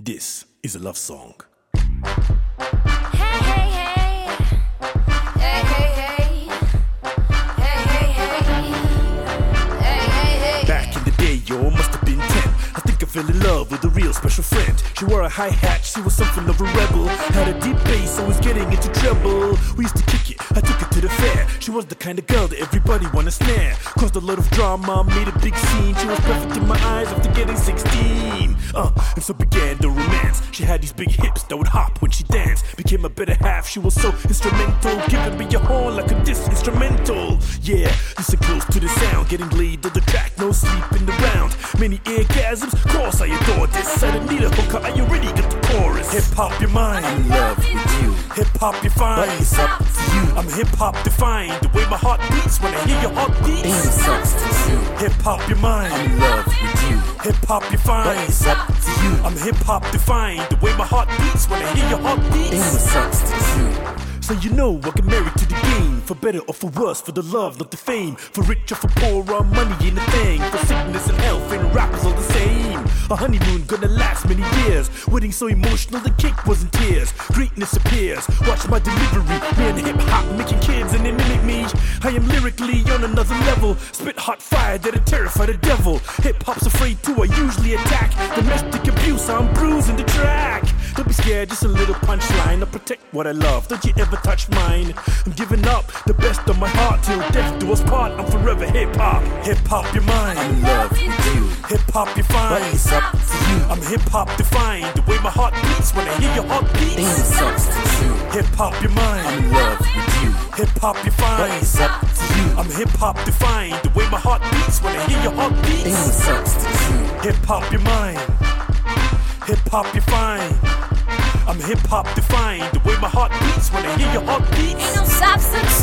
This is a love song. Hey, hey, hey. Hey, hey, hey. Hey, hey, hey. Hey, hey, hey. Back in the day, yo, must have been 10. I think I fell in love with a real special friend. She wore a hi-hat, she was something of a rebel. Had a deep bass, always getting into treble. We used to kick it, I took her to the fair. She was the kind of girl that everybody wanna snare. Caused a lot of drama, made a big scene. She was perfect in my eyes after getting 16. And so began the romance. She had these big hips that would hop when she danced. Became a better half, she was so instrumental. Giving me a horn like a disc instrumental. Yeah, listen close to the sound. Getting laid on the track, no sleeping around. Many orgasms, course I adore this. I don't need a hooker, I already got the chorus. Hip-hop your mind, I'm in love with you. Hip-hop you find, But it's up to you. I'm hip-hop defined. The way my heart beats when I hear your heartbeat. Ain't no substitute. Hip-hop your mind, I'm in love with you. hip-hop you But find. it's up to you. I'm hip-hop defined. The way my heart beats when I hear your heartbeat. Ain't no substitute. So you know I get married to the game. For better or for worse, for the love, not the fame. For rich or for poor, our money ain't a thing. For sickness and health, and rappers all the same. A honeymoon gonna last many years. Wedding so emotional, the cake was in tears. Greatness appears, watch my delivery. Me and hip-hop making kids and they mimic me. I am lyrically on another level. Spit hot fire that'll terrify the devil. Hip-hop's afraid too, I usually attack. Domestic abuse, I'm bruising the track. Don't be scared, just a little punchline. I protect what I love, don't you ever touch mine. I'm giving up the best of my heart till death do us part. I'm forever hip-hop. Hip-hop your mind, I'm in love with you. hip-hop you But find. it's up to you. I'm hip-hop defined. The way my heart beats when I hear your heartbeat. Ain't no substitute. Hip-hop your I'm mind, in love with you. hip-hop you But find. it's up to you. I'm hip-hop defined. The way my heart beats when I hear your heartbeat. Ain't no substitute. Hip-hop your mind, hip-hop you find. I'm hip-hop defined. The way my heart beats when I hear your heartbeat. Ain't no substitute.